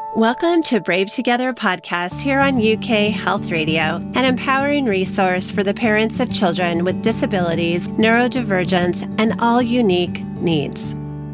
Welcome to Brave Together podcast here on UK Health Radio, an empowering resource for the parents of children with disabilities, neurodivergence, and all unique needs.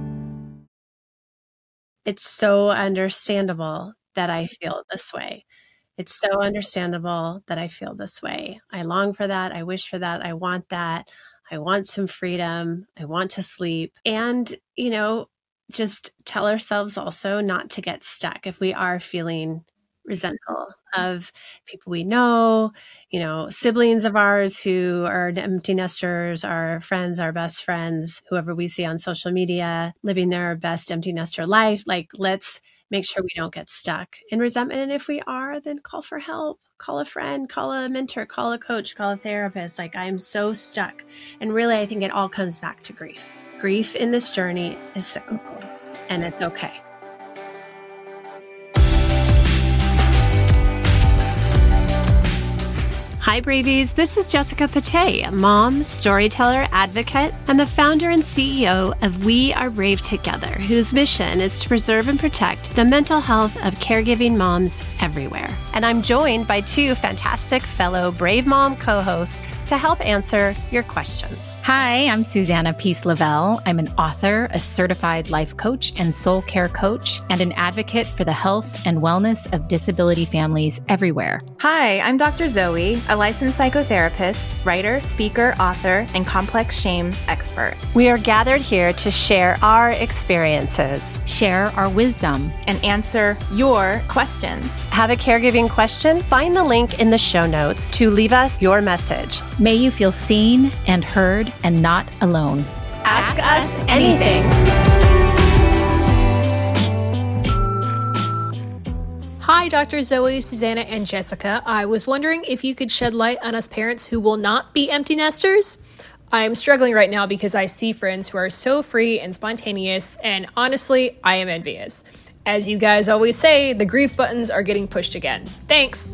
It's so understandable that I feel this way. It's so understandable that I feel this way. I long for that. I wish for that. I want that. I want some freedom. I want to sleep. And, just tell ourselves also not to get stuck if we are feeling resentful of people we know, siblings of ours who are empty nesters, our friends, our best friends, whoever we see on social media, living their best empty nester life. Let's make sure we don't get stuck in resentment. And if we are, then call for help, call a friend, call a mentor, call a coach, call a therapist. I'm so stuck. And really, I think it all comes back to grief. Grief in this journey is cyclical, and it's okay. Hi, Bravies. This is Jessica Pate, mom, storyteller, advocate, and the founder and CEO of We Are Brave Together, whose mission is to preserve and protect the mental health of caregiving moms everywhere. And I'm joined by two fantastic fellow Brave Mom co-hosts to help answer your questions. Hi, I'm Susanna Peace Lavelle. I'm an author, a certified life coach and soul care coach, and an advocate for the health and wellness of disability families everywhere. Hi, I'm Dr. Zoe, a licensed psychotherapist, writer, speaker, author, and complex shame expert. We are gathered here to share our experiences, share our wisdom, and answer your questions. Have a caregiving question? Find the link in the show notes to leave us your message. May you feel seen and heard and not alone. Ask us anything. Hi, Dr. Zoe, Susanna, and Jessica. I was wondering if you could shed light on us parents who will not be empty nesters. I'm struggling right now because I see friends who are so free and spontaneous, and honestly, I am envious. As you guys always say, the grief buttons are getting pushed again. Thanks.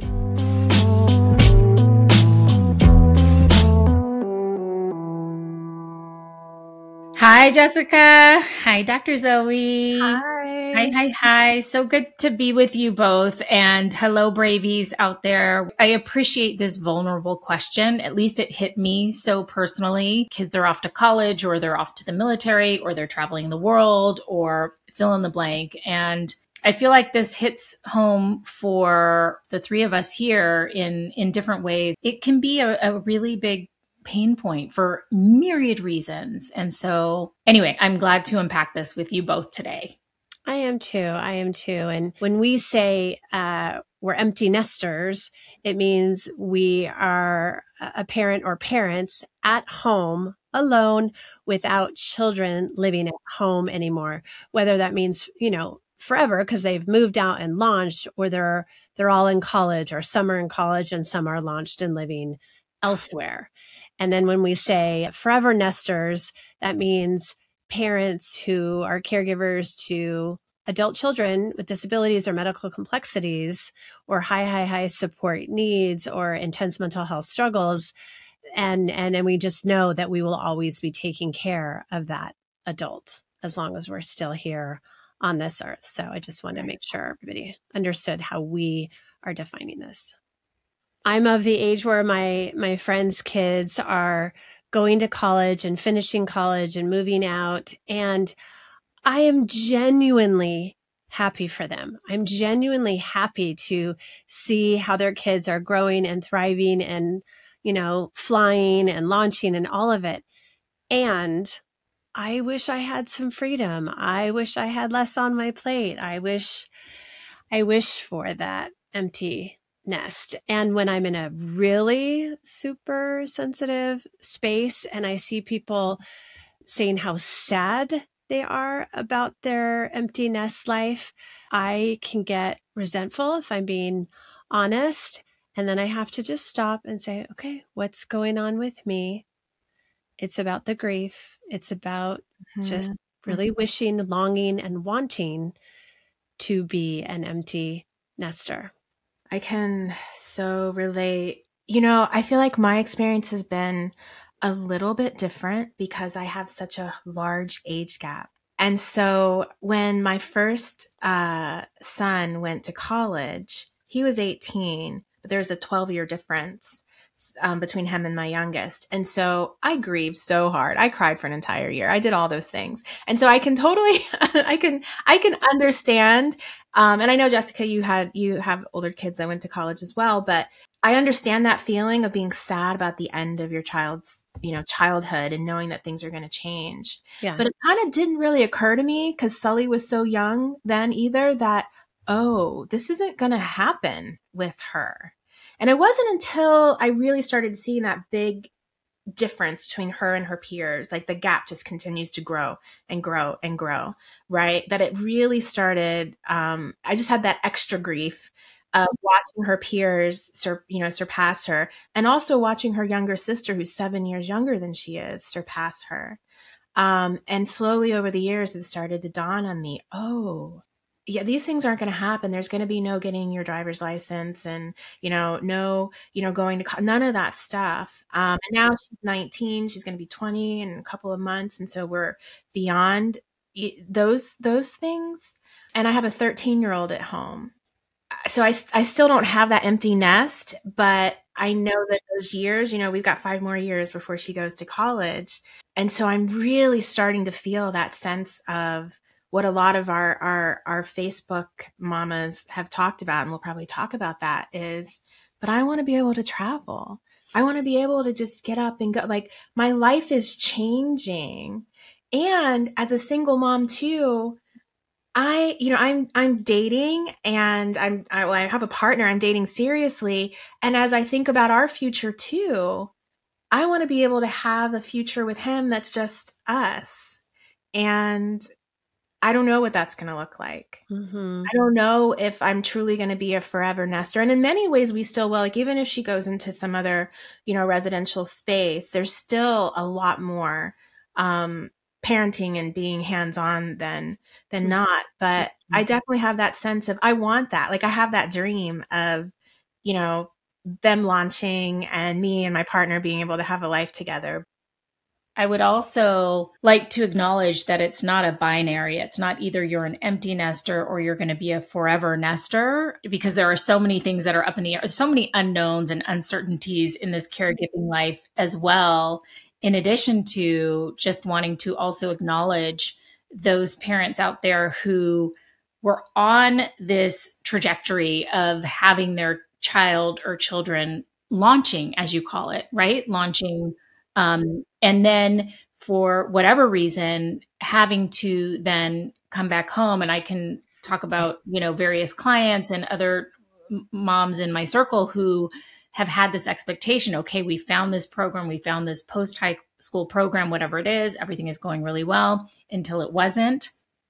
Hi, Jessica. Hi, Dr. Zoe. Hi. Hi. So good to be with you both. And hello, Bravies out there. I appreciate this vulnerable question. At least it hit me so personally. Kids are off to college, or they're off to the military, or they're traveling the world, or fill in the blank. And I feel like this hits home for the three of us here in different ways. It can be a really big pain point for myriad reasons. And so anyway, I'm glad to unpack this with you both today. I am too. And when we say we're empty nesters, it means we are a parent or parents at home alone without children living at home anymore, whether that means, forever because they've moved out and launched, or they're all in college, or some are in college and some are launched and living elsewhere. And then when we say forever nesters, that means parents who are caregivers to adult children with disabilities or medical complexities, or high support needs, or intense mental health struggles. And we just know that we will always be taking care of that adult as long as we're still here on this earth. So I just wanted to make sure everybody understood how we are defining this. I'm of the age where my friends' kids are going to college and finishing college and moving out. And I am genuinely happy for them. I'm genuinely happy to see how their kids are growing and thriving and, flying and launching and all of it. And I wish I had some freedom. I wish I had less on my plate. I wish for that empty nest. And when I'm in a really super sensitive space and I see people saying how sad they are about their empty nest life, I can get resentful, if I'm being honest. And then I have to just stop and say, okay, what's going on with me? It's about the grief. It's about just really wishing, longing, and wanting to be an empty nester. I can so relate. I feel like my experience has been a little bit different because I have such a large age gap. And so when my first son went to college, he was 18, but there's a 12-year difference between him and my youngest. And so I grieved so hard. I cried for an entire year. I did all those things. And so I can totally, I can understand. And I know, Jessica, you have older kids that went to college as well, but I understand that feeling of being sad about the end of your child's, childhood and knowing that things are going to change. Yeah. But it kind of didn't really occur to me because Sully was so young then either that, oh, this isn't going to happen with her. And it wasn't until I really started seeing that big difference between her and her peers, like the gap just continues to grow and grow and grow, right? That it really started, I just had that extra grief of watching her peers, surpass her, and also watching her younger sister, who's 7 years younger than she is, surpass her. And slowly over the years, it started to dawn on me, oh, yeah, these things aren't going to happen. There's going to be no getting your driver's license and, no, going to, none of that stuff. And now she's 19, she's going to be 20 in a couple of months. And so we're beyond those things. And I have a 13-year-old at home. So I still don't have that empty nest, but I know that those years, we've got 5 more years before she goes to college. And so I'm really starting to feel that sense of what a lot of our Facebook mamas have talked about, and we'll probably talk about that is, but I want to be able to travel. I want to be able to just get up and go. Like, my life is changing. And as a single mom too, I'm dating and I have a partner I'm dating seriously. And as I think about our future too, I want to be able to have a future with him that's just us. And I don't know what that's going to look like. Mm-hmm. I don't know if I'm truly going to be a forever nester. And in many ways we still will, like, even if she goes into some other, residential space, there's still a lot more, parenting and being hands-on than not. But I definitely have that sense of, I want that. Like, I have that dream of, them launching and me and my partner being able to have a life together. I would also like to acknowledge that it's not a binary. It's not either you're an empty nester or you're going to be a forever nester, because there are so many things that are up in the air, so many unknowns and uncertainties in this caregiving life as well. In addition to just wanting to also acknowledge those parents out there who were on this trajectory of having their child or children launching, as you call it, right? Launching, and then for whatever reason, having to then come back home. And I can talk about, various clients and other moms in my circle who have had this expectation. Okay, we found this program, we found this post-high school program, whatever it is, everything is going really well, until it wasn't,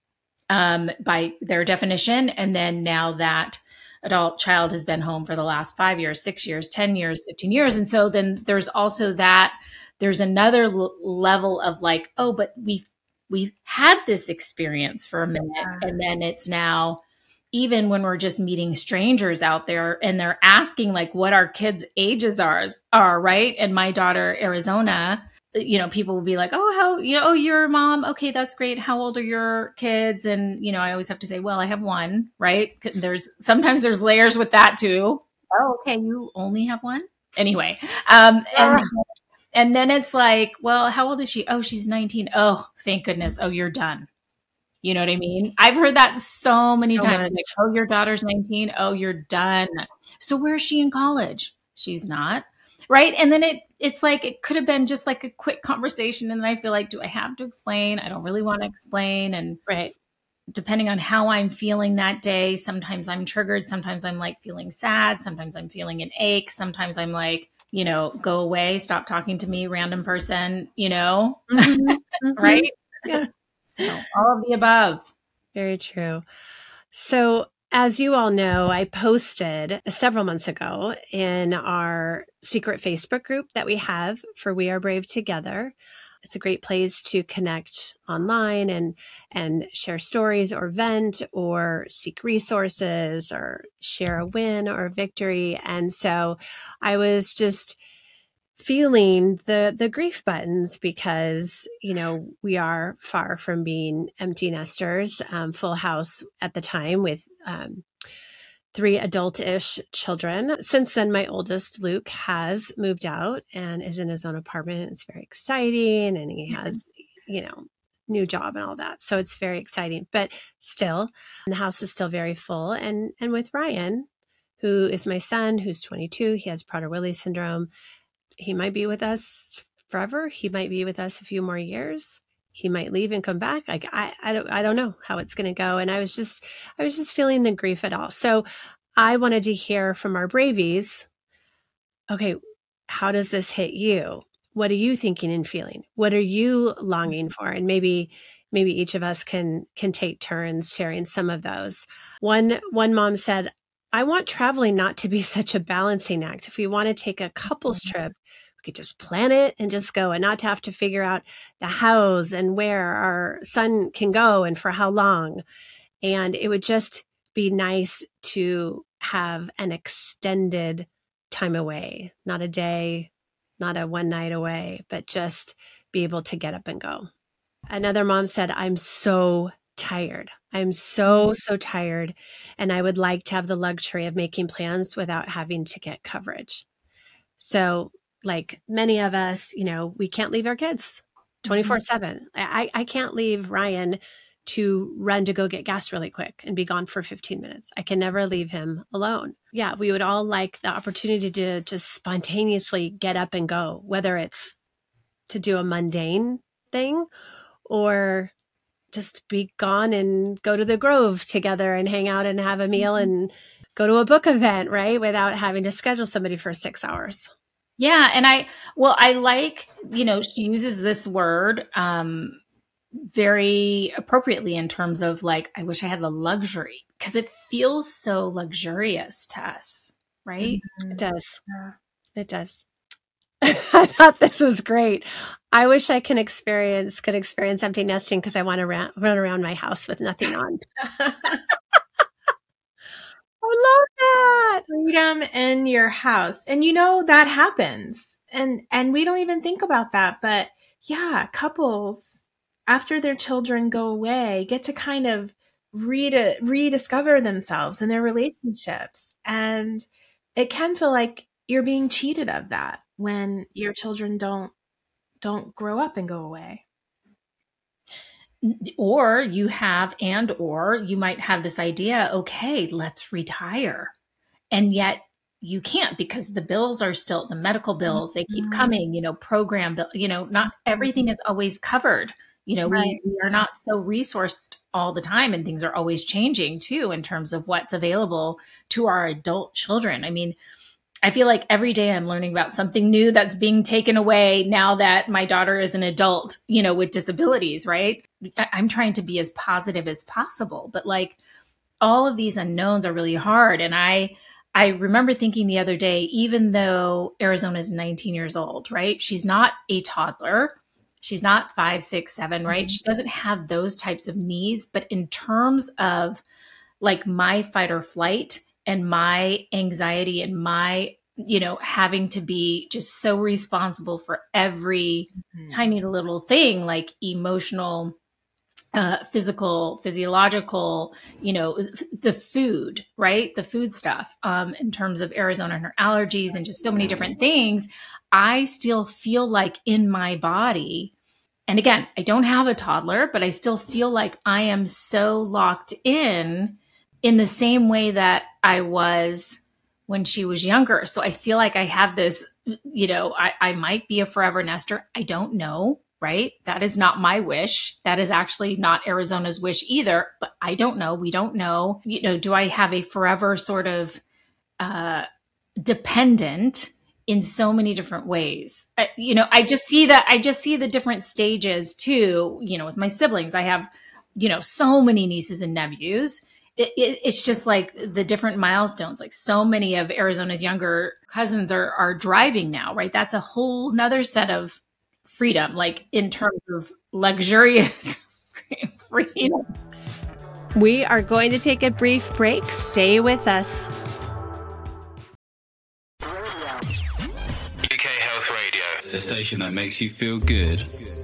by their definition. And then now that adult child has been home for the last 5 years, 6 years, 10 years, 15 years. And so then there's also that, there's another level of like, oh, but we've had this experience for a minute. And then it's now, even when we're just meeting strangers out there and they're asking like what our kids' ages are, right? And my daughter, Arizona, people will be like, oh, how, oh, you're a mom. Okay, that's great. How old are your kids? And, I always have to say, well, I have one, right? Sometimes there's layers with that too. Oh, okay. You only have one? Anyway. And then it's like, well, how old is she? Oh, she's 19. Oh, thank goodness. Oh, you're done. You know what I mean? I've heard that so many times. Like, oh, your daughter's 19. Oh, you're done. So where is she in college? She's not. Right. And then it's like, it could have been just like a quick conversation. And then I feel like, do I have to explain? I don't really want to explain. And right. Depending on how I'm feeling that day, sometimes I'm triggered. Sometimes I'm like feeling sad. Sometimes I'm feeling an ache. Sometimes I'm like, go away, stop talking to me, random person, Mm-hmm. Mm-hmm. Right? Yeah. So all of the above. Very true. So as you all know, I posted several months ago in our secret Facebook group that we have for We Are Brave Together. It's a great place to connect online and share stories or vent or seek resources or share a win or victory. And so I was just feeling the grief buttons because, we are far from being empty nesters, full house at the time with 3 adult-ish children. Since then, my oldest, Luke, has moved out and is in his own apartment. It's very exciting. And he has, new job and all that. So it's very exciting. But still, the house is still very full. And with Ryan, who is my son, who's 22, he has Prader-Willi syndrome. He might be with us forever. He might be with us a few more years. He might leave and come back. Like I don't know how it's going to go. And I was just feeling the grief at all. So I wanted to hear from our Bravies. Okay, how does this hit you? What are you thinking and feeling? What are you longing for? And maybe each of us can take turns sharing some of those. One mom said, I want traveling not to be such a balancing act. If we want to take a couples trip, we could just plan it and just go and not to have to figure out the hows and where our son can go and for how long. And it would just be nice to have an extended time away, not a day, not a one night away, but just be able to get up and go. Another mom said, I'm so tired. I'm so tired. And I would like to have the luxury of making plans without having to get coverage. So like many of us, we can't leave our kids 24/7. I can't leave Ryan to run to go get gas really quick and be gone for 15 minutes. I can never leave him alone. Yeah, we would all like the opportunity to just spontaneously get up and go, whether it's to do a mundane thing or just be gone and go to the Grove together and hang out and have a meal and go to a book event, right? Without having to schedule somebody for 6 hours. Yeah. And I like, she uses this word very appropriately in terms of like, I wish I had the luxury, because it feels so luxurious to us, right? It does. Yeah. It does. I thought this was great. I wish I could experience empty nesting because I want to run around my house with nothing on. I love that. Freedom in your house. And that happens. And we don't even think about that. But yeah, couples, after their children go away, get to kind of rediscover themselves and their relationships. And it can feel like you're being cheated of that when your children don't grow up and go away. Or you might have this idea, okay, let's retire. And yet you can't, because the bills are still the medical bills. They keep coming, program bill, not everything is always covered. Right. We are not so resourced all the time, and things are always changing too, in terms of what's available to our adult children. I mean, I feel like every day I'm learning about something new that's being taken away now that my daughter is an adult, with disabilities, right? I'm trying to be as positive as possible, but like all of these unknowns are really hard. And I remember thinking the other day, even though Arizona is 19 years old, right? She's not a toddler. She's not 5, 6, 7, right? She doesn't have those types of needs. But in terms of like my fight or flight and my anxiety and my, having to be just so responsible for every tiny little thing, like emotional, physical, physiological, the food, right? The food stuff, in terms of Arizona and her allergies and just so many different things, I still feel like in my body, and again, I don't have a toddler, but I still feel like I am so locked in the same way that I was when she was younger. So I feel like I have this, I might be a forever nester. I don't know, right? That is not my wish. That is actually not Arizona's wish either, but I don't know. We don't know. Do I have a forever sort of dependent in so many different ways? I just see the different stages too, with my siblings. I have, so many nieces and nephews. It's just like the different milestones, like so many of Arizona's younger cousins are driving now, right? That's a whole nother set of freedom, like in terms of luxurious freedom. We are going to take a brief break. Stay with us. UK Health Radio. the station that makes you feel good.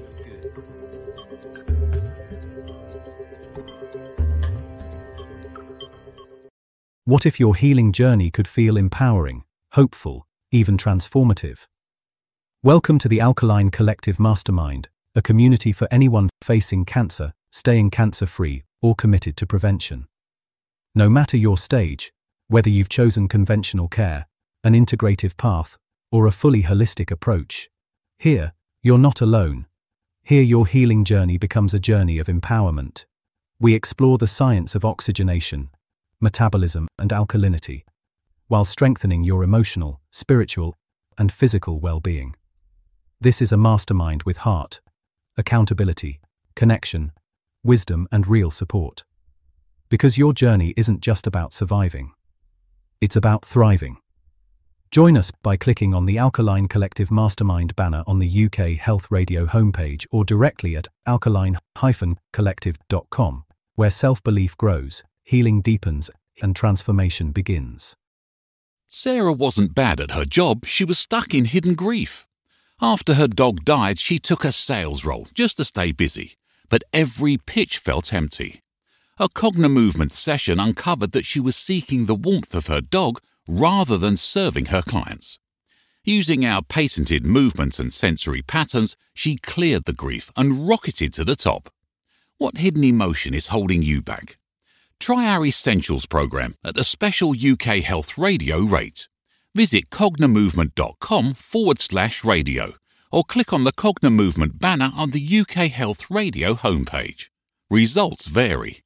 What if your healing journey could feel empowering, hopeful, even transformative? Welcome to the Alkaline Collective Mastermind, a community for anyone facing cancer, staying cancer-free, or committed to prevention. No matter your stage, whether you've chosen conventional care, an integrative path, or a fully holistic approach, here, you're not alone. Here your healing journey becomes a journey of empowerment. We explore the science of oxygenation, metabolism, and alkalinity, while strengthening your emotional, spiritual, and physical well-being. This is a mastermind with heart, accountability, connection, wisdom, and real support. Because your journey isn't just about surviving. It's about thriving. Join us by clicking on the Alkaline Collective Mastermind banner on the UK Health Radio homepage or directly at alkaline-collective.com, where self-belief grows, healing deepens, and transformation begins. Sarah wasn't bad at her job, she was stuck in hidden grief. After her dog died, she took a sales role just to stay busy, but every pitch felt empty. A Cognimovement session uncovered that she was seeking the warmth of her dog rather than serving her clients. Using our patented movements and sensory patterns, she cleared the grief and rocketed to the top. What hidden emotion is holding you back? Try our Essentials program at a special UK Health Radio rate. Visit cognimovement.com/radio or click on the Cognimovement banner on the UK Health Radio homepage. Results vary.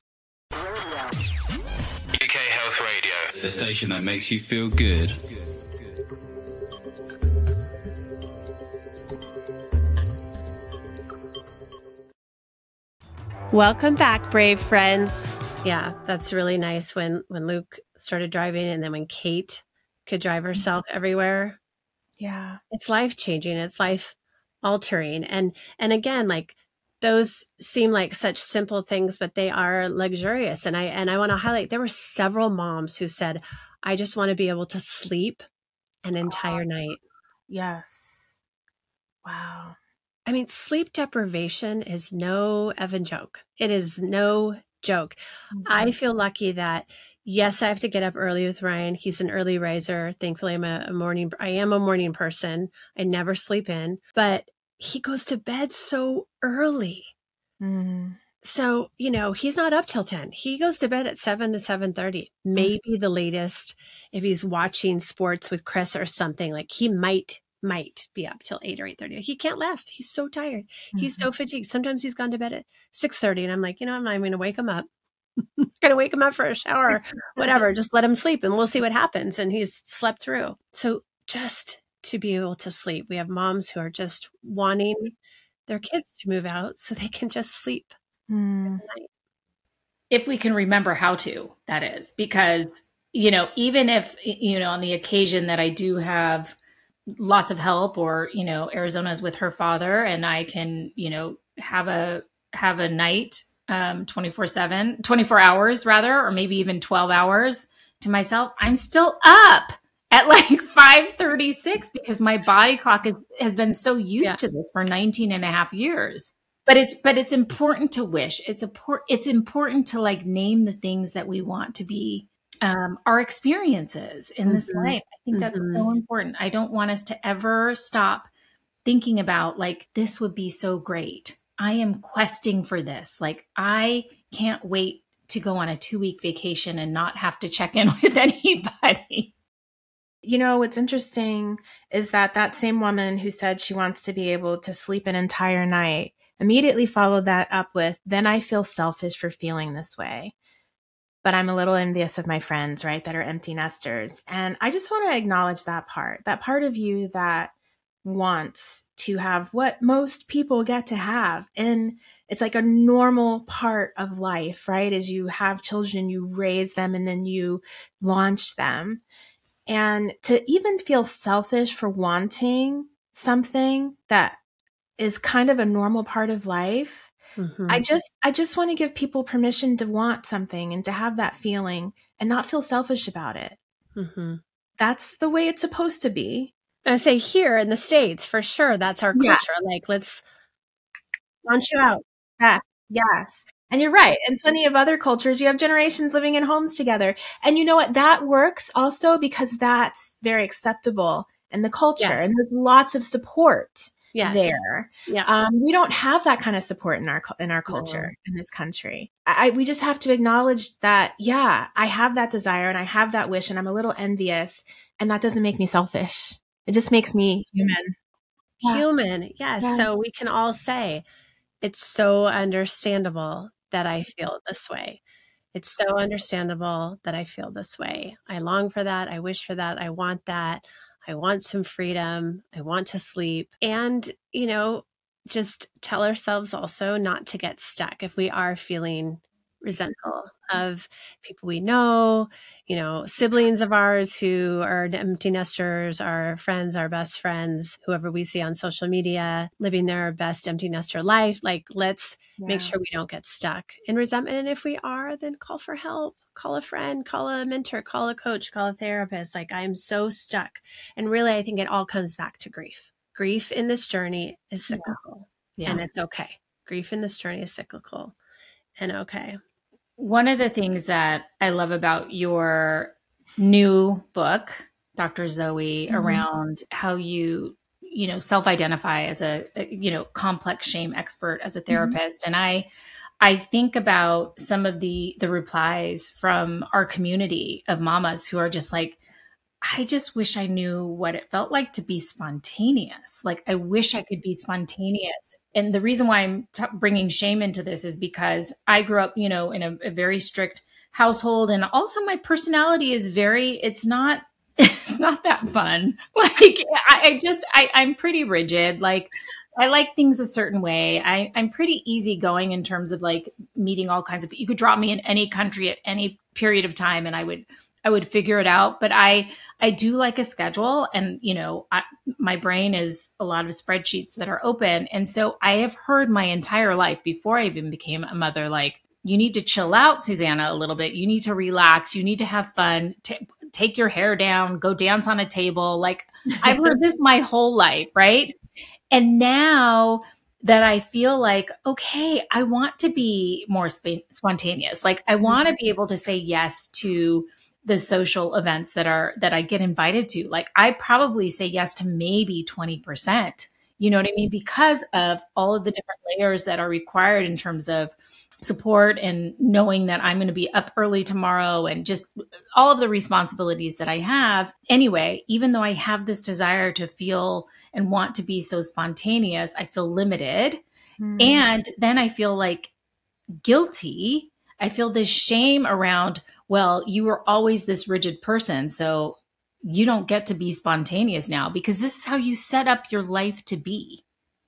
UK Health Radio, the station that makes you feel good. Welcome back, brave friends. Yeah, that's really nice when Luke started driving and then when Kate could drive herself everywhere. Yeah. It's life-changing. It's life-altering. And again, like, those seem like such simple things, but they are luxurious. And I want to highlight, there were several moms who said, I just want to be able to sleep an entire night. Yes. Wow. I mean, sleep deprivation is no effing joke. It is no joke. Mm-hmm. I feel lucky that, yes, I have to get up early with Ryan. He's an early riser. Thankfully, I am a morning person. I never sleep in, but he goes to bed so early. Mm. So, he's not up till 10. He goes to bed at 7 to 7:30, maybe the latest. If he's watching sports with Chris or something, like he might be up till 8 or 8:30. He can't last. He's so tired. Mm-hmm. He's so fatigued. Sometimes he's gone to bed at 6:30 and I'm like, I'm not even going to wake him up. I'm going to wake him up for a shower, whatever. Just let him sleep and we'll see what happens. And he's slept through. So just to be able to sleep. We have moms who are just wanting their kids to move out so they can just sleep. If we can remember how to, that is, because, even if, on the occasion that I do have lots of help or, Arizona's with her father and I can, have a night 24/7, 24 hours rather, or maybe even 12 hours to myself, I'm still up at like 5:36 because my body clock has been so used to this for 19 and a half years. But it's important to wish. It's important to like name the things that we want to be our experiences in this life. I think that's so important. I don't want us to ever stop thinking about like, this would be so great. I am questing for this. Like, I can't wait to go on a 2-week vacation and not have to check in with anybody. What's interesting is that same woman who said she wants to be able to sleep an entire night immediately followed that up with, then I feel selfish for feeling this way. But I'm a little envious of my friends, right, that are empty nesters. And I just want to acknowledge that part of you that wants to have what most people get to have. And it's like a normal part of life, right? As you have children, you raise them and then you launch them. And to even feel selfish for wanting something that is kind of a normal part of life. Mm-hmm. I just want to give people permission to want something and to have that feeling and not feel selfish about it. Mm-hmm. That's the way it's supposed to be. I say here in the States, for sure, that's our Yeah. culture. Like, let's launch you out. Yes. And you're right. In plenty of other cultures, you have generations living in homes together. And you know what? That works also because that's very acceptable in the culture. Yes. And there's lots of support Yes. there. Yeah. We don't have that kind of support in our culture in this country. We just have to acknowledge that, yeah, I have that desire and I have that wish and I'm a little envious, and that doesn't make me selfish. It just makes me human. Yeah. Human. Yes. Yeah. So we can all say, it's so understandable that I feel this way. It's so understandable that I feel this way. I long for that. I wish for that. I want that. I want some freedom. I want to sleep. And, just tell ourselves also not to get stuck if we are feeling resentful of people we know, siblings of ours who are empty nesters, our friends, our best friends, whoever we see on social media, living their best empty nester life. Like, let's make sure we don't get stuck in resentment. And if we are, then call for help, call a friend, call a mentor, call a coach, call a therapist. Like, I'm so stuck. And really, I think it all comes back to grief. Grief in this journey is cyclical, and it's okay. Grief in this journey is cyclical and okay. One of the things that I love about your new book, Dr. Zoe, around how you self-identify as a complex shame expert, as a therapist. And I think about some of the replies from our community of mamas who are just like, I just wish I knew what it felt like to be spontaneous. Like, I wish I could be spontaneous. And the reason why I'm bringing shame into this is because I grew up, in a very strict household. And also my personality is it's not that fun. Like, I'm pretty rigid. Like, I like things a certain way. I'm pretty easygoing in terms of like meeting all kinds of, you could drop me in any country at any period of time and I would figure it out. But I do like a schedule, and, my brain is a lot of spreadsheets that are open. And so I have heard my entire life before I even became a mother, like, you need to chill out, Susanna, a little bit. You need to relax. You need to have fun. Take your hair down, go dance on a table. Like, I've heard this my whole life. Right. And now that I feel like, okay, I want to be more spontaneous. Like, I want to be able to say yes to the social events that I get invited to. Like, I probably say yes to maybe 20%, you know what I mean? Because of all of the different layers that are required in terms of support and knowing that I'm going to be up early tomorrow and just all of the responsibilities that I have. Anyway, even though I have this desire to feel and want to be so spontaneous, I feel limited. And then I feel like guilty. I feel this shame around, well, you were always this rigid person, so you don't get to be spontaneous now because this is how you set up your life to be,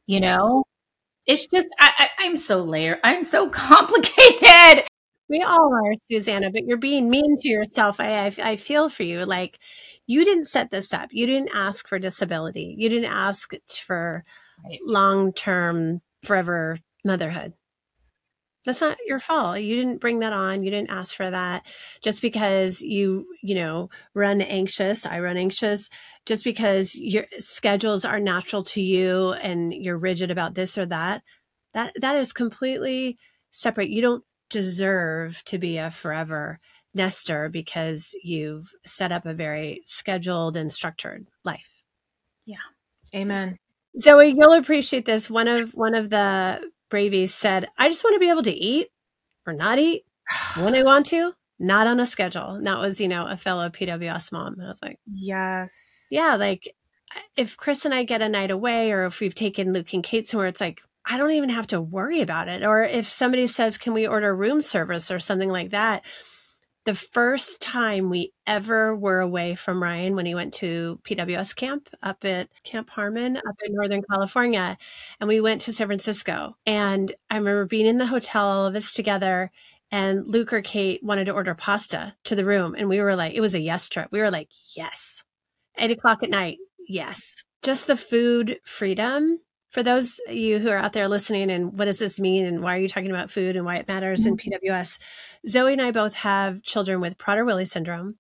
It's just, I'm so layered. I'm so complicated. We all are, Susanna, but you're being mean to yourself. I feel for you. Like, you didn't set this up. You didn't ask for disability. You didn't ask for long-term, forever motherhood. That's not your fault. You didn't bring that on. You didn't ask for that. Just because you run anxious, I run anxious, just because your schedules are natural to you and you're rigid about this or that is completely separate. You don't deserve to be a forever nester because you've set up a very scheduled and structured life. Yeah. Amen. Zoe, you'll appreciate this. One of the Bravies said, I just want to be able to eat or not eat when I want to, not on a schedule. And that was, a fellow PWS mom. And I was like, yes. Yeah. Like, if Chris and I get a night away, or if we've taken Luke and Kate somewhere, it's like, I don't even have to worry about it. Or if somebody says, can we order room service or something like that? The first time we ever were away from Ryan, when he went to PWS camp up at Camp Harmon up in Northern California, and we went to San Francisco. And I remember being in the hotel, all of us together, and Luke or Kate wanted to order pasta to the room. And we were like, it was a yes trip. We were like, yes. 8:00 at night. Yes. Just the food freedom. For those of you who are out there listening, and what does this mean, and why are you talking about food and why it matters in PWS? Zoe and I both have children with Prader-Willi syndrome,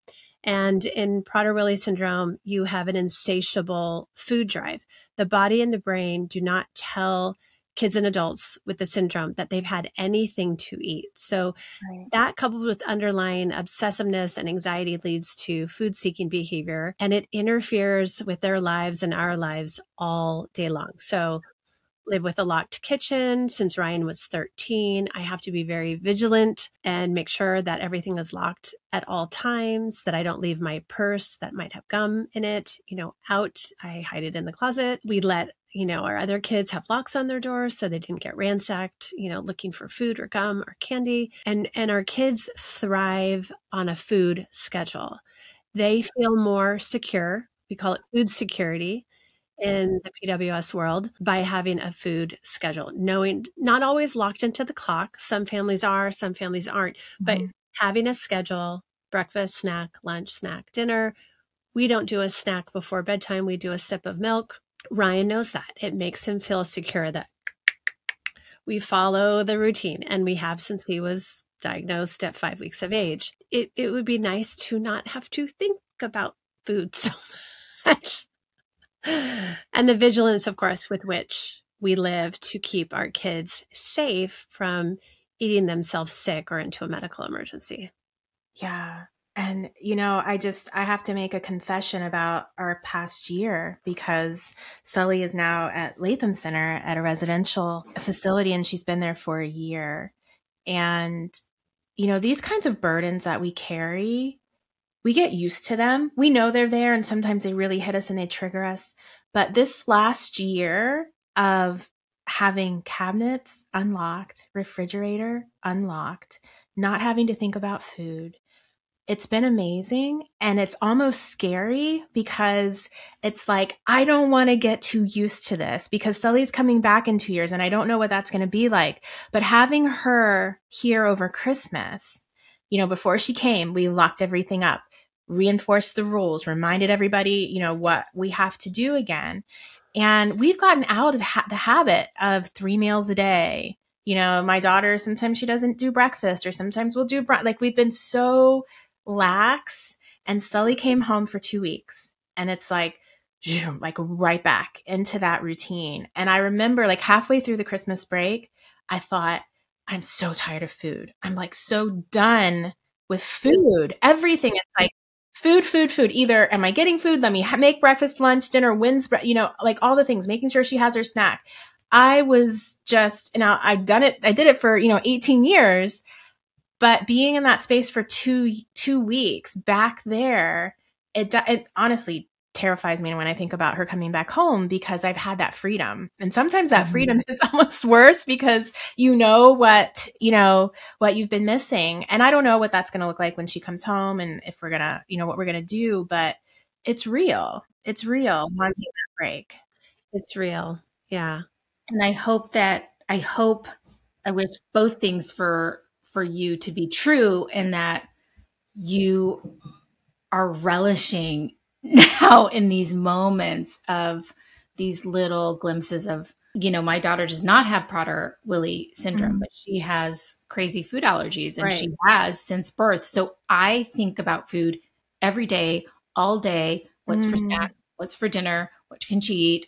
And in Prader-Willi syndrome, you have an insatiable food drive. The body and the brain do not tell kids and adults with the syndrome that they've had anything to eat. So that, coupled with underlying obsessiveness and anxiety, leads to food seeking behavior, and it interferes with their lives and our lives all day long. So live with a locked kitchen. Since Ryan was 13, I have to be very vigilant and make sure that everything is locked at all times, that I don't leave my purse that might have gum in it, out. I hide it in the closet. We let, our other kids have locks on their doors so they didn't get ransacked, looking for food or gum or candy. And our kids thrive on a food schedule. They feel more secure. We call it food security in the PWS world by having a food schedule, knowing not always locked into the clock. Some families are, some families aren't, but having a schedule, breakfast, snack, lunch, snack, dinner. We don't do a snack before bedtime. We do a sip of milk. Ryan knows that. It makes him feel secure that we follow the routine, and we have since he was diagnosed at 5 weeks of age. It would be nice to not have to think about food so much. And the vigilance, of course, with which we live to keep our kids safe from eating themselves sick or into a medical emergency. Yeah. And, I have to make a confession about our past year, because Sully is now at Latham Center at a residential facility, and she's been there for a year. And, these kinds of burdens that we carry, we get used to them. We know they're there, and sometimes they really hit us and they trigger us. But this last year of having cabinets unlocked, refrigerator unlocked, not having to think about food, it's been amazing. And it's almost scary, because it's like, I don't want to get too used to this, because Sully's coming back in 2 years and I don't know what that's going to be like. But having her here over Christmas, before she came, we locked everything up, reinforced the rules, reminded everybody, what we have to do again. And we've gotten out of the habit of 3 meals a day. My daughter, sometimes she doesn't do breakfast, or sometimes we'll do we've been so lax. And Sully came home for 2 weeks, and it's like right back into that routine. And I remember halfway through the Christmas break, I thought, I'm so tired of food. I'm so done with food. Everything. It's like food. Either am I getting food? Let me make breakfast, lunch, dinner, all the things, making sure she has her snack. I was I've done it. I did it for, 18 years, but being in that space for two weeks back there, it honestly terrifies me when I think about her coming back home, because I've had that freedom. And sometimes that freedom is almost worse, because what you've been missing. And I don't know what that's going to look like when she comes home, and if we're going to, what we're going to do, but it's real. It's real. Wanting that break. It's real. Yeah. And I wish both things for you to be true, and that you are relishing now in these moments of these little glimpses of, my daughter does not have Prader-Willi syndrome, but she has crazy food allergies, and she has since birth. So I think about food every day, all day. What's for snack? What's for dinner? What can she eat?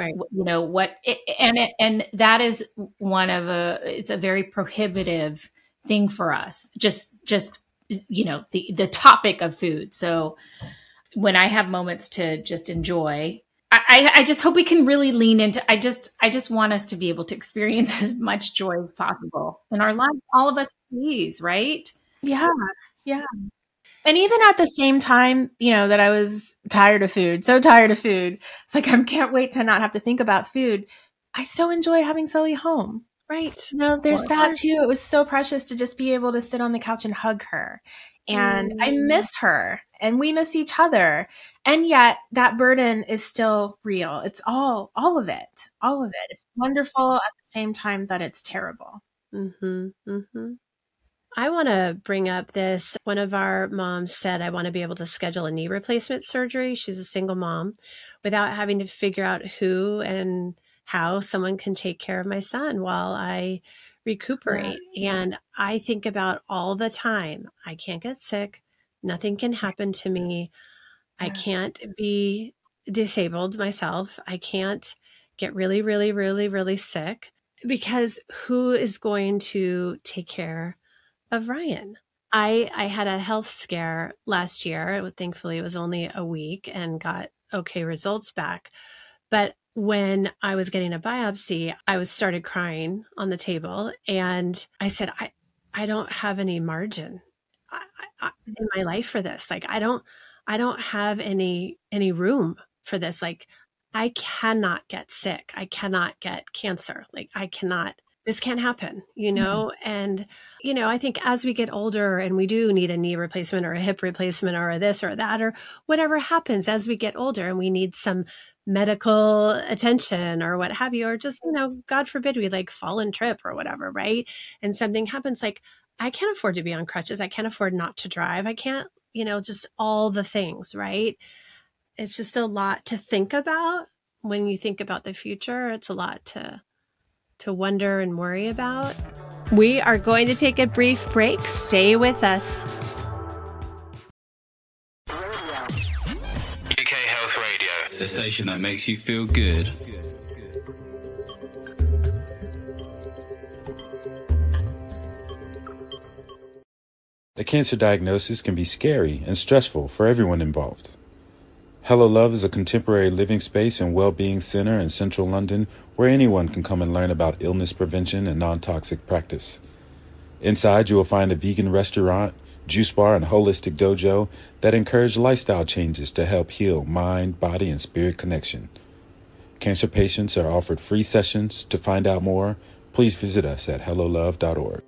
And that is it's a very prohibitive thing for us. Just the topic of food. So when I have moments to just enjoy, I just hope we can really lean into, I just want us to be able to experience as much joy as possible in our life. All of us, please, right? Yeah. Yeah. And even at the same time, that I was tired of food, so tired of food. It's like, I can't wait to not have to think about food. I so enjoy having Sully home. Right. There's that too. It was so precious to just be able to sit on the couch and hug her. And I missed her, and we miss each other. And yet that burden is still real. It's all of it. All of it. It's wonderful at the same time that it's terrible. Mm-hmm. Mm-hmm. I want to bring up this. One of our moms said, I want to be able to schedule a knee replacement surgery. She's a single mom, without having to figure out who and how someone can take care of my son while I recuperate. Yeah. And I think about all the time, I can't get sick. Nothing can happen to me. I can't be disabled myself. I can't get really, really, really, really sick, because who is going to take care of Ryan? I had a health scare last year. Thankfully, it was only a week and got okay results back. But when I was getting a biopsy, I started crying on the table, and I said, I don't have any margin in my life for this. Like, I don't have any room for this. Like, I cannot get sick. I cannot get cancer. Like, this can't happen, And, I think as we get older and we do need a knee replacement or a hip replacement or a this or that, or whatever happens as we get older and we need some medical attention or what have you, or just, God forbid we like fall and trip or whatever, right? And something happens, like, I can't afford to be on crutches. I can't afford not to drive. I can't, just all the things, right? It's just a lot to think about when you think about the future. It's a lot to wonder and worry about. We are going to take a brief break. Stay with us. UK Health Radio, the station that makes you feel good. A cancer diagnosis can be scary and stressful for everyone involved. Hello Love is a contemporary living space and well-being center in central London where anyone can come and learn about illness prevention and non-toxic practice. Inside, you will find a vegan restaurant, juice bar, and holistic dojo that encourage lifestyle changes to help heal mind, body, and spirit connection. Cancer patients are offered free sessions. To find out more, please visit us at hellolove.org.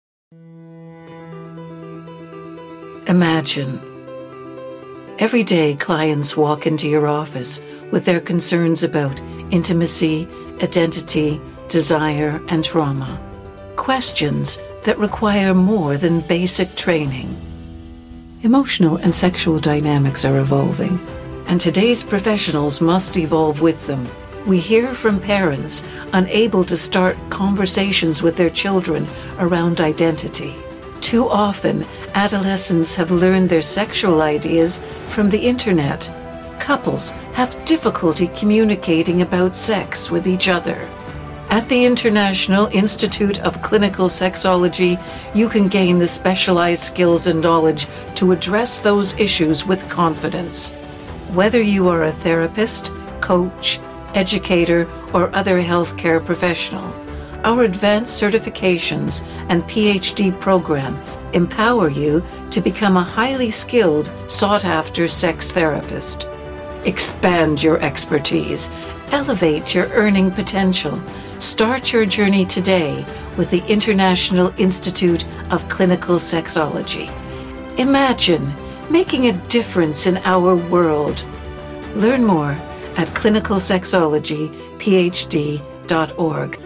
Imagine. Every day, clients walk into your office with their concerns about intimacy, identity, desire, and trauma. Questions that require more than basic training. Emotional and sexual dynamics are evolving, and today's professionals must evolve with them. We hear from parents unable to start conversations with their children around identity. Too often, adolescents have learned their sexual ideas from the internet. Couples have difficulty communicating about sex with each other. At the International Institute of Clinical Sexology, you can gain the specialized skills and knowledge to address those issues with confidence. Whether you are a therapist, coach, educator, or other healthcare professional, our advanced certifications and PhD program empower you to become a highly skilled, sought-after sex therapist. Expand your expertise. Elevate your earning potential. Start your journey today with the International Institute of Clinical Sexology. Imagine making a difference in our world. Learn more at clinicalsexologyphd.org.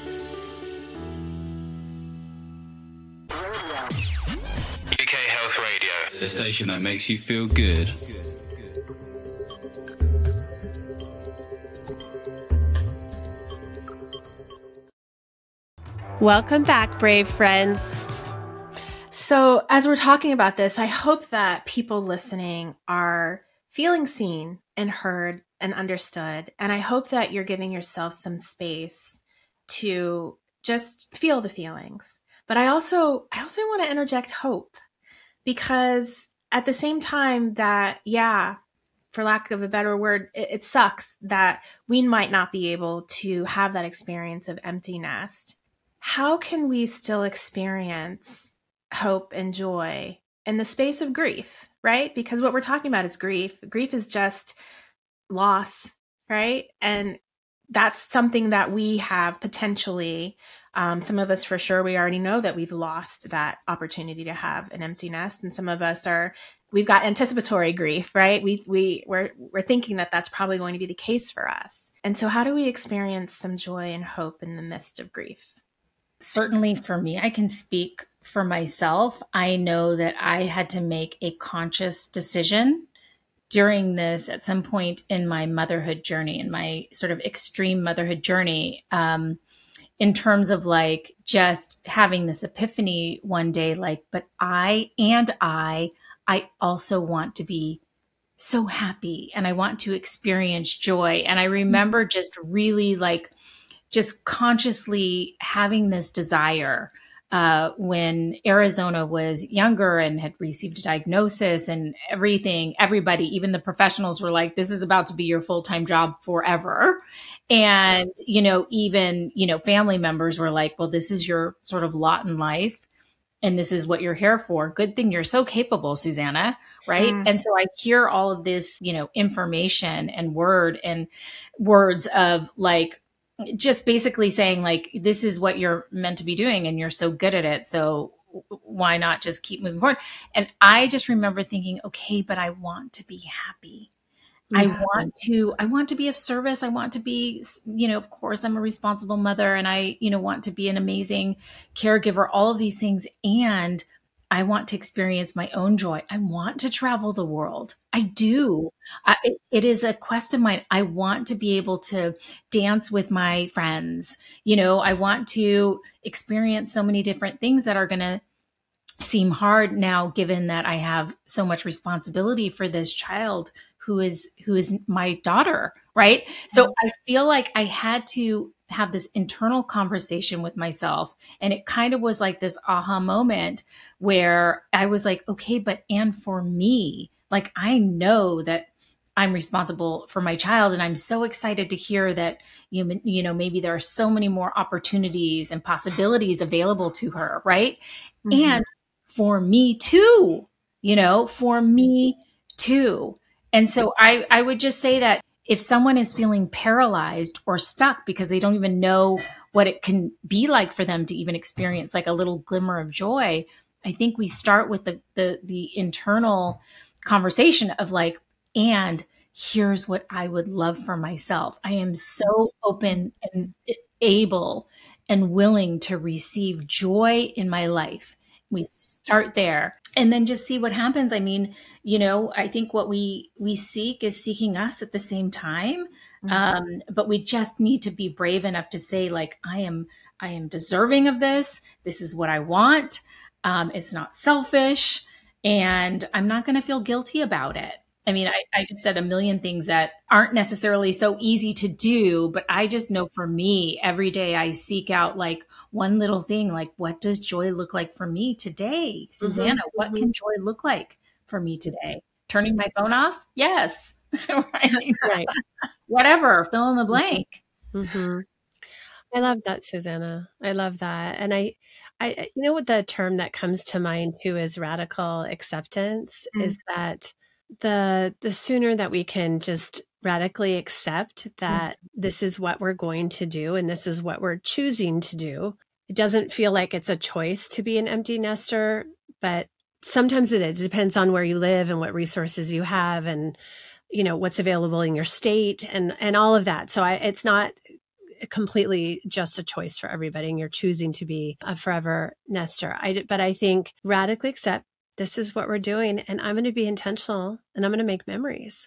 UK Health Radio, the station that makes you feel good. Welcome back, brave friends. So as we're talking about this, I hope that people listening are feeling seen and heard and understood. And I hope that you're giving yourself some space to just feel the feelings. But I also want to interject hope, because at the same time that, for lack of a better word, it sucks that we might not be able to have that experience of empty nest. How can we still experience hope and joy in the space of grief, right? Because what we're talking about is grief. Grief is just loss, right? And that's something that we have potentially, some of us for sure, we already know that we've lost that opportunity to have an empty nest. And some of us we've got anticipatory grief, right? We're thinking that that's probably going to be the case for us. And so how do we experience some joy and hope in the midst of grief? Certainly for me, I can speak for myself. I know that I had to make a conscious decision during this at some point in my motherhood journey, in my sort of extreme motherhood journey, in terms of like just having this epiphany one day, like, but I I also want to be so happy and I want to experience joy. And I remember just really like just consciously having this desire when Arizona was younger and had received a diagnosis and everything, everybody, even the professionals were like, this is about to be your full-time job forever. And, even, family members were like, well, this is your sort of lot in life. And this is what you're here for. Good thing you're so capable, Susanna. Right. And so I hear all of this, information and words of like, just basically saying like, this is what you're meant to be doing and you're so good at it. So why not just keep moving forward? And I just remember thinking, okay, but I want to be happy. Yeah. I want to be of service. I want to be, of course I'm a responsible mother and I, want to be an amazing caregiver, all of these things. And I want to experience my own joy. I want to travel the world. I do. It is a quest of mine. I want to be able to dance with my friends. I want to experience so many different things that are going to seem hard now, given that I have so much responsibility for this child who is my daughter. Right. So I feel like I had to have this internal conversation with myself. And it kind of was like this aha moment where I was like, okay, and for me, like, I know that I'm responsible for my child. And I'm so excited to hear that, maybe there are so many more opportunities and possibilities available to her. Right. Mm-hmm. And for me too, for me too. And so I would just say that if someone is feeling paralyzed or stuck because they don't even know what it can be like for them to even experience like a little glimmer of joy, I think we start with the internal conversation of like, and here's what I would love for myself. I am so open and able and willing to receive joy in my life. We start there and then just see what happens. I mean, I think what we seek is seeking us at the same time. Mm-hmm. But we just need to be brave enough to say like, I am deserving of this. This is what I want. It's not selfish and I'm not going to feel guilty about it. I mean, I just said a million things that aren't necessarily so easy to do, but I just know for me, every day I seek out like one little thing, like what does joy look like for me today? Susanna, what can joy look like for me today? Turning my phone off? Yes. Right. Whatever, fill in the blank. Mm-hmm. I love that, Susanna. I love that. And I what the term that comes to mind too is radical acceptance, is that the sooner that we can just radically accept that this is what we're going to do and this is what we're choosing to do. It doesn't feel like it's a choice to be an empty nester, but sometimes it is. It depends on where you live and what resources you have and, what's available in your state and all of that. So it's not completely just a choice for everybody and you're choosing to be a forever nester. But I think radically accept this is what we're doing and I'm going to be intentional and I'm going to make memories.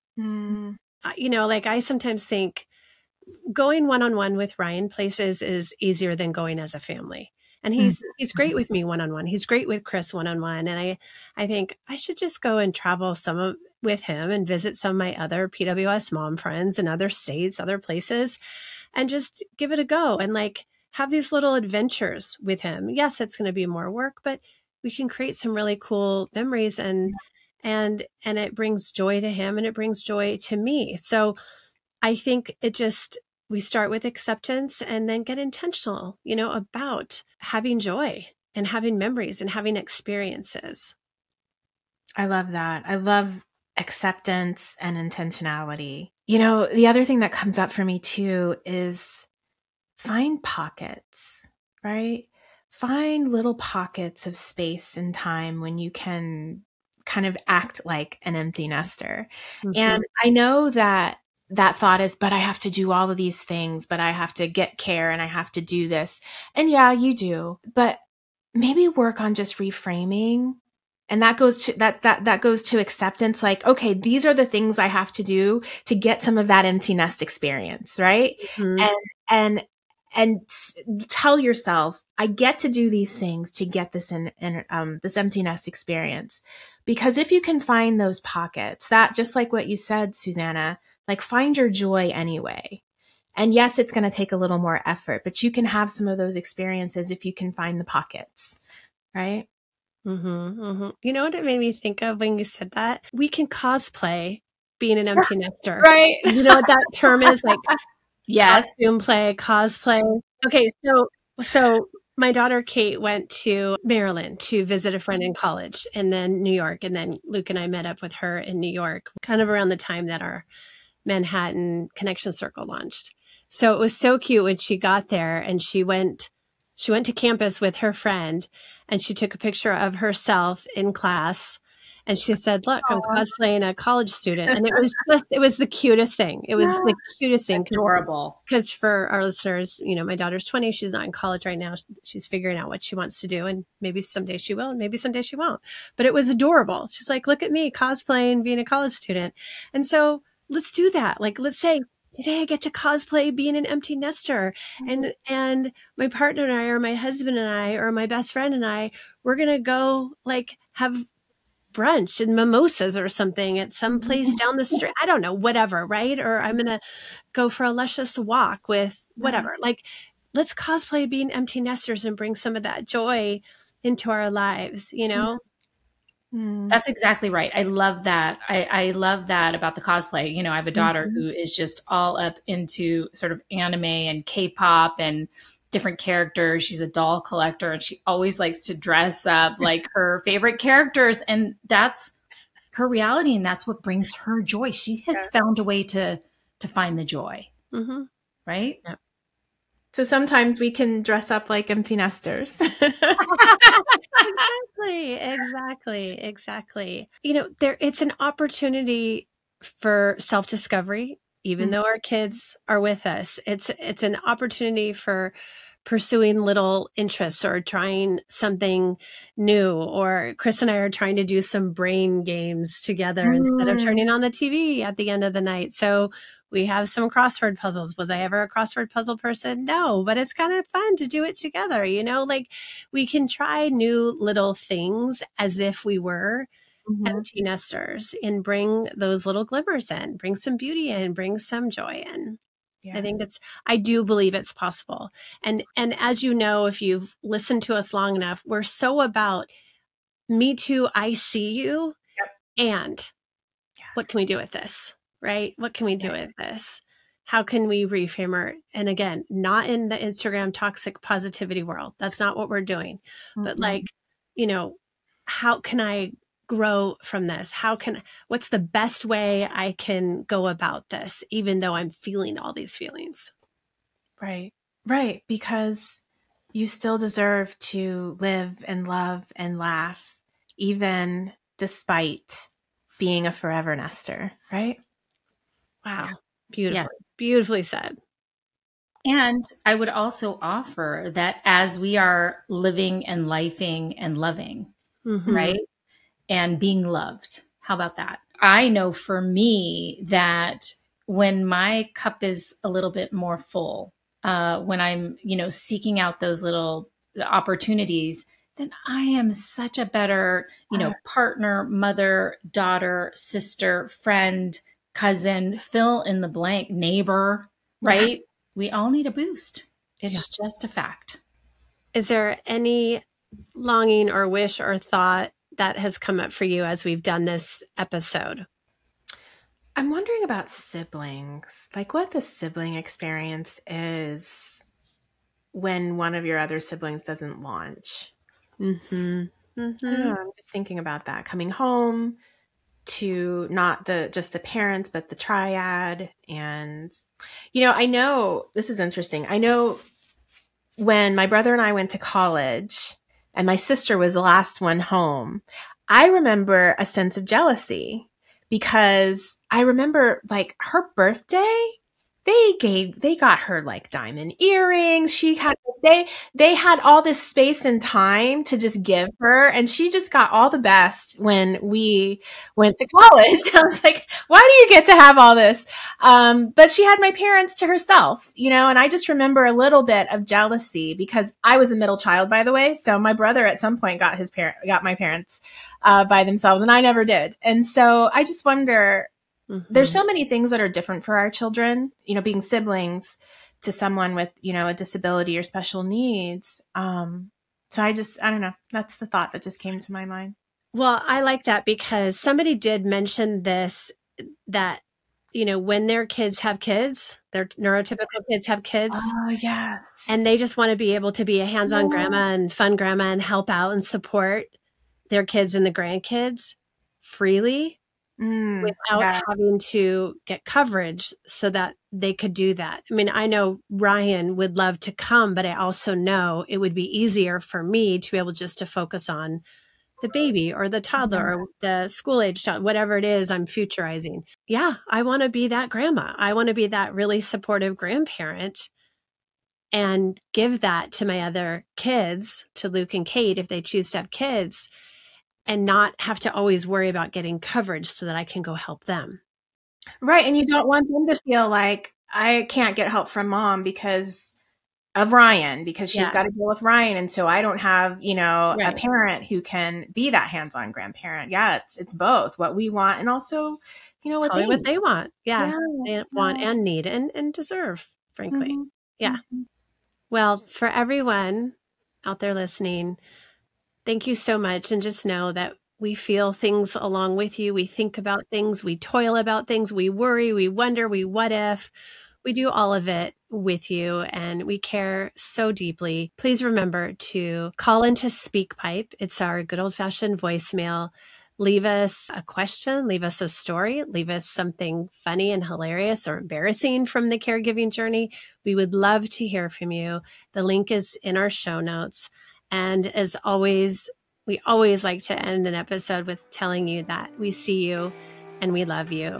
Like I sometimes think going one-on-one with Ryan places is easier than going as a family. And he's great with me one-on-one. He's great with Chris one-on-one. And I think I should just go and travel with him and visit some of my other PWS mom friends in other states, other places, and just give it a go and like have these little adventures with him. Yes, it's going to be more work, but we can create some really cool memories and it brings joy to him and it brings joy to me. So I think we start with acceptance and then get intentional, about having joy and having memories and having experiences. I love that. I love acceptance and intentionality. The other thing that comes up for me too is find pockets, right? Find little pockets of space and time when you can kind of act like an empty nester. Mm-hmm. And I know that thought is, but I have to do all of these things, but I have to get care and I have to do this. And yeah, you do, but maybe work on just reframing. And that goes to that goes to acceptance. Like, okay, these are the things I have to do to get some of that empty nest experience. Right. Mm-hmm. and tell yourself, I get to do these things to get this this empty nest experience. Because if you can find those pockets, that just like what you said, Susanna, like find your joy anyway. And yes, it's going to take a little more effort, but you can have some of those experiences if you can find the pockets, right? Mm-hmm, mm-hmm. You know what it made me think of when you said that? We can cosplay being an empty nester. Right. You know what that term is? Like, Yes. costume play, cosplay. Okay, so my daughter Kate went to Maryland to visit a friend in college, and then New York, and then Luke and I met up with her in New York, kind of around the time that our Manhattan Connection Circle launched. So it was so cute when she got there, and she went to campus with her friend, and she took a picture of herself in class, and she said, "Look, I'm cosplaying a college student." And it was the cutest thing. It was the cutest thing. Adorable. Because for our listeners, you know, my daughter's 20. She's not in college right now. She's figuring out what she wants to do, and maybe someday she will, and maybe someday she won't. But it was adorable. She's like, "Look at me cosplaying, being a college student." And so let's do that. Like, let's say, today I get to cosplay being an empty nester, and my partner and I, or my husband and I, or my best friend and I, we're going to go like have brunch and mimosas or something at some place down the street. I don't know, whatever. Right. Or I'm going to go for a luscious walk with whatever. Like, let's cosplay being empty nesters and bring some of that joy into our lives, you know? That's exactly right. I love that. I love that about the cosplay. You know, I have a daughter who is just all up into sort of anime and K-pop and different characters. She's a doll collector, and she always likes to dress up like her favorite characters. And that's her reality. And that's what brings her joy. She has found a way to find the joy. Mm-hmm. Right? Yep. So sometimes we can dress up like empty nesters. Exactly. You know, it's an opportunity for self-discovery, even though our kids are with us. It's an opportunity for pursuing little interests or trying something new. Or Chris and I are trying to do some brain games together instead of turning on the TV at the end of the night. So we have some crossword puzzles. Was I ever a crossword puzzle person? No, but it's kind of fun to do it together. You know, like we can try new little things as if we were empty nesters and bring those little glimmers in, bring some beauty in, bring some joy in. Yes. I do believe it's possible. And as you know, if you've listened to us long enough, we're so about me too, I see you. Yep. And what can we do with this? Right? What can we do with this? How can we reframe it? And again, not in the Instagram toxic positivity world. That's not what we're doing. But like, you know, how can I grow from this? What's the best way I can go about this, even though I'm feeling all these feelings? Right. Because you still deserve to live and love and laugh, even despite being a forever nester, right? Wow. Beautifully said. And I would also offer that as we are living and lifing and loving, right? And being loved. How about that? I know for me that when my cup is a little bit more full, when I'm, you know, seeking out those little opportunities, then I am such a better, you know, partner, mother, daughter, sister, friend, cousin, fill in the blank, neighbor, right? We all need a boost. It's just a fact. Is there any longing or wish or thought that has come up for you as we've done this episode? I'm wondering about siblings, like what the sibling experience is when one of your other siblings doesn't launch. I don't know, I'm just thinking about that. Coming home to not just the parents, but the triad. And, you know, I know this is interesting. I know when my brother and I went to college and my sister was the last one home, I remember a sense of jealousy because I remember like her birthday they got her like diamond earrings. They had all this space and time to just give her, and she just got all the best when we went to college. I was like, why do you get to have all this? But she had my parents to herself, you know, and I just remember a little bit of jealousy because I was the middle child, by the way. So my brother at some point got my parents by themselves, and I never did. And so I just wonder, there's so many things that are different for our children, you know, being siblings to someone with, you know, a disability or special needs. So I don't know. That's the thought that just came to my mind. Well, I like that because somebody did mention this, that, you know, when their kids have kids, their neurotypical kids have kids. Oh, yes. And they just want to be able to be a hands-on grandma and fun grandma and help out and support their kids and the grandkids freely. Without having to get coverage so that they could do that. I mean, I know Ryan would love to come, but I also know it would be easier for me to be able just to focus on the baby or the toddler or the school age child, whatever it is I'm futurizing. Yeah, I want to be that grandma. I want to be that really supportive grandparent and give that to my other kids, to Luke and Kate, if they choose to have kids, and not have to always worry about getting coverage so that I can go help them. Right. And you don't want them to feel like I can't get help from mom because of Ryan, because she's got to deal with Ryan. And so I don't have, you know, a parent who can be that hands-on grandparent. Yeah, it's both what we want and also, you know, what they want. Yeah. They want and need and deserve, frankly. Yeah. Well, for everyone out there listening, thank you so much. And just know that we feel things along with you. We think about things. We toil about things. We worry. We wonder. We what if. We do all of it with you, and we care so deeply. Please remember to call into SpeakPipe. It's our good old-fashioned voicemail. Leave us a question. Leave us a story. Leave us something funny and hilarious or embarrassing from the caregiving journey. We would love to hear from you. The link is in our show notes. And as always, we always like to end an episode with telling you that we see you and we love you.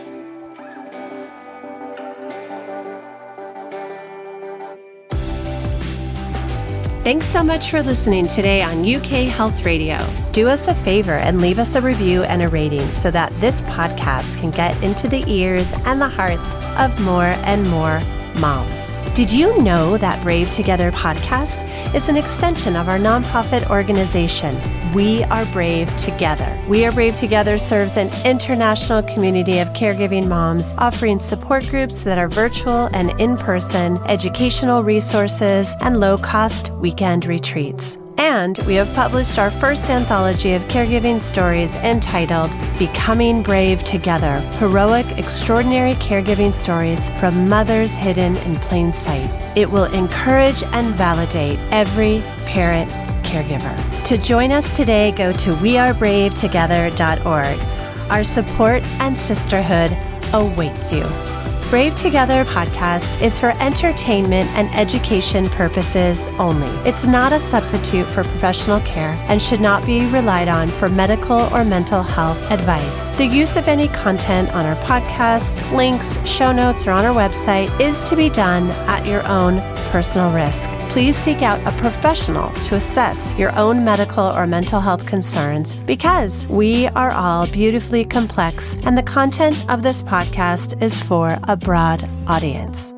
Thanks so much for listening today on UK Health Radio. Do us a favor and leave us a review and a rating so that this podcast can get into the ears and the hearts of more and more moms. Did you know that Brave Together podcast is an extension of our nonprofit organization, We Are Brave Together? We Are Brave Together serves an international community of caregiving moms, offering support groups that are virtual and in-person, educational resources, and low-cost weekend retreats. And we have published our first anthology of caregiving stories entitled Becoming Brave Together, Heroic, Extraordinary Caregiving Stories from Mothers Hidden in Plain Sight. It will encourage and validate every parent caregiver. To join us today, go to wearebravetogether.org. Our support and sisterhood awaits you. Brave Together podcast is for entertainment and education purposes only. It's not a substitute for professional care and should not be relied on for medical or mental health advice. The use of any content on our podcast, links, show notes, or on our website is to be done at your own personal risk. Please seek out a professional to assess your own medical or mental health concerns, because we are all beautifully complex and the content of this podcast is for a broad audience.